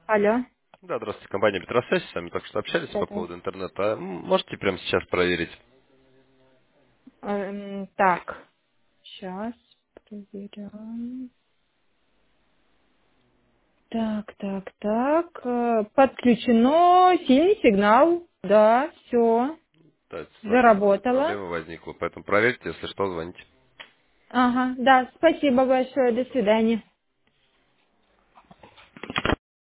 Алло. Да, здравствуйте, компания Петросвязь. С вами только что общались по Да-да. поводу интернета. Можете прямо сейчас проверить? Так, сейчас проверяем. Так. Подключено синий сигнал. Да, все. То есть с вашей базой Заработало. проблема возникла. Поэтому проверьте, если что, звоните. Ага, да, спасибо большое. До свидания.